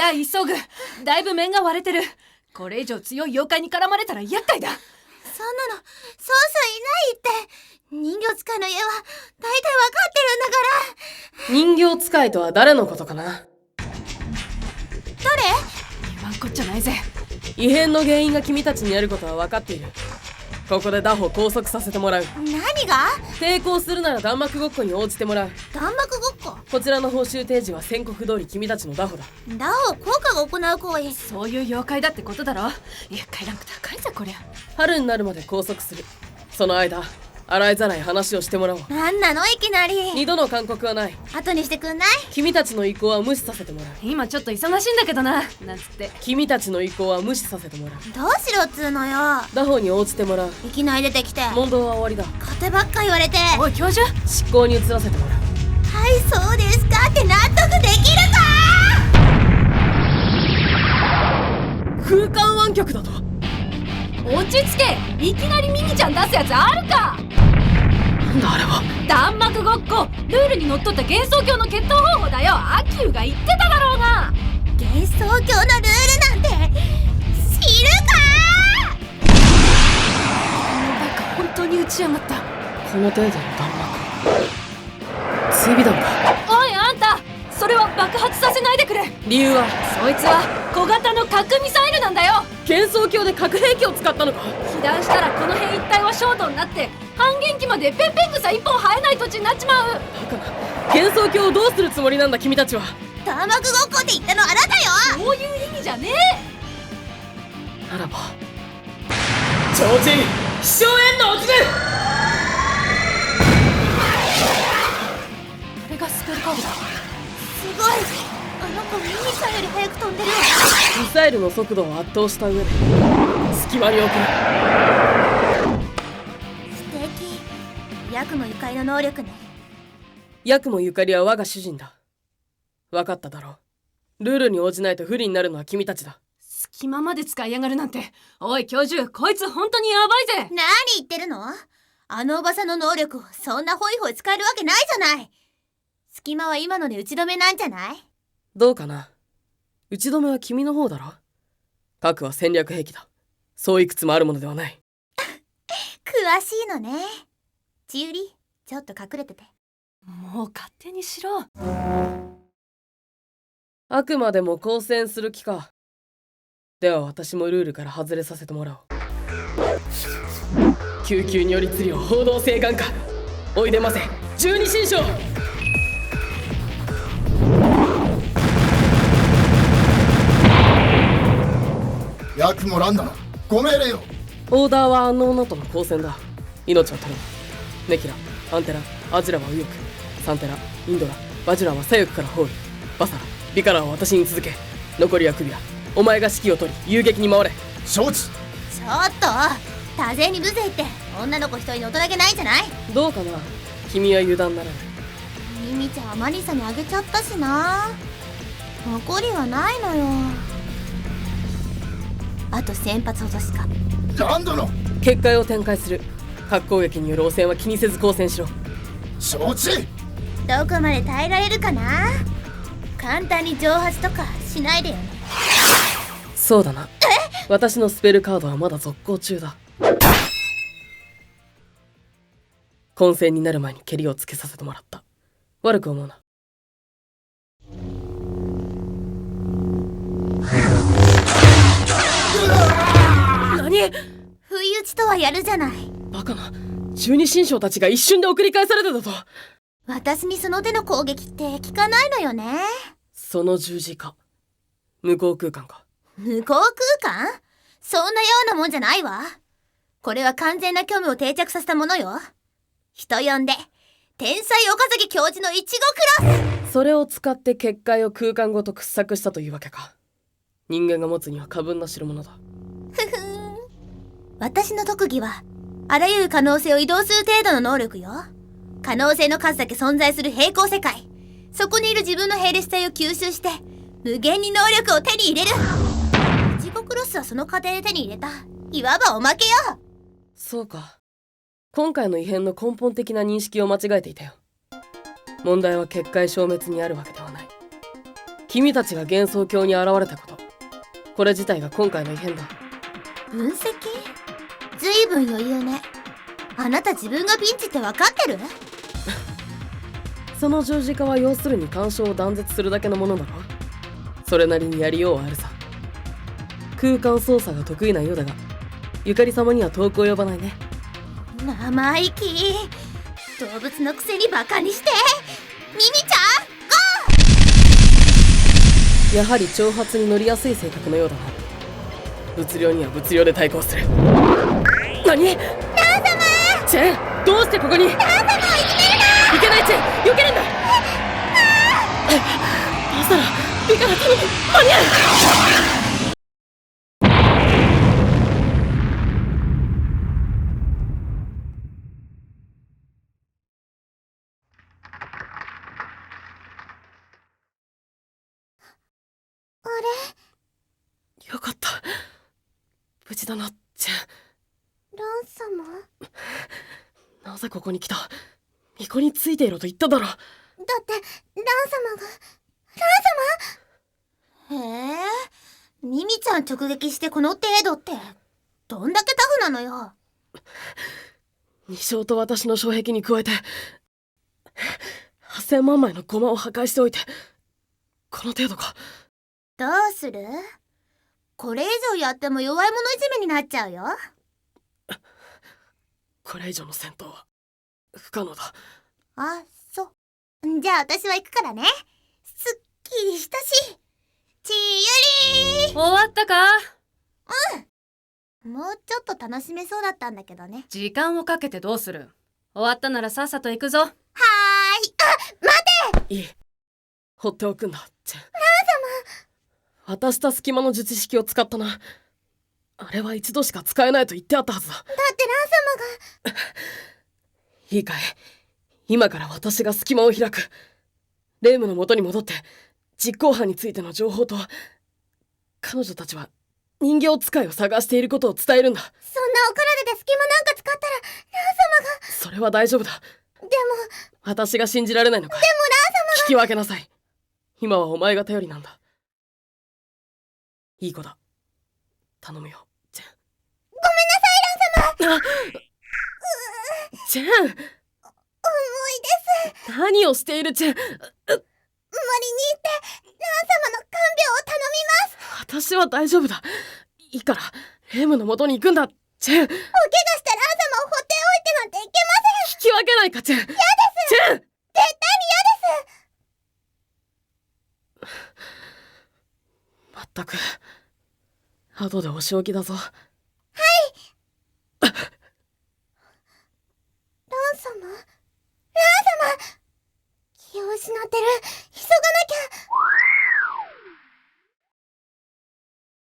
や急ぐ。だいぶ面が割れてる。これ以上強い妖怪に絡まれたら厄介だ。 そんなのそうそういないって。人形使いの家は大体わかってるんだから。 人形使いとは誰のことかな。 誰？ 言わんこっちゃないぜ。 異変の原因が君たちにあることは分かっている。ここでダホを拘束させてもらう。 何が？ 抵抗するなら弾幕ごっこに応じてもらう。 弾幕ごっこ？ こちらの報酬提示は宣告通り君たちのダホだ。 ダホ効果が行う行為。 そういう妖怪だってことだろ。厄介ランク高いぜこりゃ。 春になるまで拘束する。その間洗いざらい話をしてもらおう。 なんなのいきなり。 二度の勧告はない。 後にしてくんない？ 君たちの意向は無視させてもらう。 今ちょっと忙しいんだけどな、なんつって。 君たちの意向は無視させてもらう。 どうしろっつうのよ。 ダホに応じてもらう。 いきなり出てきて問答は終わりだ。 勝手ばっか言われて。 おい教授、 執行に移らせてもらう。 はいそうですかって納得できるか？ 空間湾曲だと。 落ち着け。いきなりミニちゃん出すやつあるか。 なんだあれは。 弾幕ごっこ、ルールにのっとった幻想郷の決闘方法だよ。アキューが言ってただろうが。 幻想郷のルールなんて知るか？ バカ本当に打ちやがった。 この程度の弾幕、追尾弾か。 おいあんた、それは爆発させないでくれ。 理由は？ そいつは小型の核ミサイルなんだよ。 幻想郷で核兵器を使ったのか。 被弾したらこの辺一帯はショートになって半減期までペンペン草一本生えない土地になっちまう。 バカな。幻想郷をどうするつもりなんだ君たちは。 弾幕ごっこって言ったのあなたよ。 そういう意味じゃねえ。 ならば超人飛翔炎の奥で。 これがスペルカードだ。 すごい。あの子ミニさんより早く飛んでる。 ミサイルの速度を圧倒した上で隙間に置く。 素敵。ヤクモゆかりの能力ね。 ヤクモゆかりは我が主人だ。分かっただろう。ルールに応じないと不利になるのは君たちだ。 隙間まで使いやがるなんて。おい教授、こいつ本当にヤバいぜ。 何言ってるの？あのおばさんの能力をそんなホイホイ使えるわけないじゃない。隙間は今ので打ち止めなんじゃない？ どうかな。打ち止めは君の方だろ。核は戦略兵器だ。そういくつもあるものではない。 詳しいのね。千売、ちょっと隠れてて。 もう勝手にしろ。 あくまでも交戦する気か。では私もルールから外れさせてもらおう。救急により釣りを報道請願か。おいでませ十二神将。 ヤクモランダのご命令よ。 オーダーはあの女との交戦だ。命を取る。ネキラ、アンテラ、アジラは右翼、サンテラ、インドラ、バジュラは左翼からホール、バサラ、ビカラは私に続け。残りはクビア。お前が指揮を取り遊撃に回れ。 承知。 ちょっと多勢に無勢って女の子一人に大人げないんじゃない？ どうかな。君は油断ならない。 ミミちゃんはマリサにあげちゃったしな。残りはないのよ。あと1000発ほどしか。 何度の結界を展開する。核攻撃による汚染は気にせず交戦しろ。 承知。 どこまで耐えられるかな。簡単に蒸発とかしないでよね。 そうだな。私のスペルカードはまだ続行中だ。混戦になる前にケリをつけさせてもらった。悪く思うな。何？ 不意打ちとはやるじゃない。 バカな。十二神将たちが一瞬で送り返されてたぞ。 私にその手の攻撃って効かないのよね。 その十字架、無効空間か。 無効空間？そんなようなもんじゃないわ。これは完全な虚無を定着させたものよ。人呼んで天才岡崎教授のイチゴクロス。 それを使って結界を空間ごと掘削したというわけか。人間が持つには過分な代物だ。 ふふん。私の特技はあらゆる可能性を移動する程度の能力よ。可能性の数だけ存在する平行世界。そこにいる自分の並列体を吸収して無限に能力を手に入れる。イチゴクロスはその過程で手に入れたいわばおまけよ。 そうか。今回の異変の根本的な認識を間違えていたよ。問題は結界消滅にあるわけではない。 君たちが幻想郷に現れたこと、これ自体が今回の異変だ。 分析？ずいぶん余裕ね。あなた自分がピンチって分かってる？ その十字架は要するに干渉を断絶するだけのものだろ。それなりにやりようはあるさ。空間操作が得意なようだが、ゆかり様には遠く及ばないね。 生意気。動物のくせにバカにして。ミミちゃん、 やはり挑発に乗りやすい性格のようだな。物量には物量で対抗する。何？ラン様！チェン、どうしてここに？ラン様をいじめるな！いけないチェン、避けるんだ！バサラ、ビカラ頼む、間に合う！ あれ？ よかった。無事だな、チェン。 ラン様？ なぜここに来た？巫女についていろと言っただろ。 だってラン様が。ラン様？へえ、ミミちゃん直撃してこの程度ってどんだけタフなのよ。 二将と私の障壁に加えて8000万枚の駒を破壊しておいてこの程度か。 どうする？これ以上やっても弱い者いじめになっちゃうよ。 これ以上の戦闘は不可能だ。 あ、そう。じゃあ私は行くからね。すっきりしたし。ちゆり終わったか？ ー。もうちょっと楽しめそうだったんだけどね。 時間をかけてどうする？終わったならさっさと行くぞ。 はーい。あ、待て！ いい、放っておくんだ、チェン。渡した隙間の術式を使ったな。あれは一度しか使えないと言ってあったはずだ。 だってラン様が。 いいかい、今から私が隙間を開く。レイムの元に戻って実行犯についての情報と、彼女たちは人形使いを探していることを伝えるんだ。 そんなお体で隙間なんか使ったらラン様が。 それは大丈夫だ。 でも私が信じられないのかい？ ラン様が。 聞き分けなさい。今はお前が頼りなんだ。いい子だ。頼むよ、チェン。ごめんなさい、ラン様。チェン。 重いです。 何をしている、チェン。 森に行ってラン様の看病を頼みます。 私は大丈夫だ。いいからレイムの元に行くんだ、チェン。 お怪我したラン様を放っておいてなんていけません。 聞き分けないか、チェン。嫌です。チェン。 絶対に嫌です。 まったく、後でお仕置きだぞ。 ラン様？気を失ってる。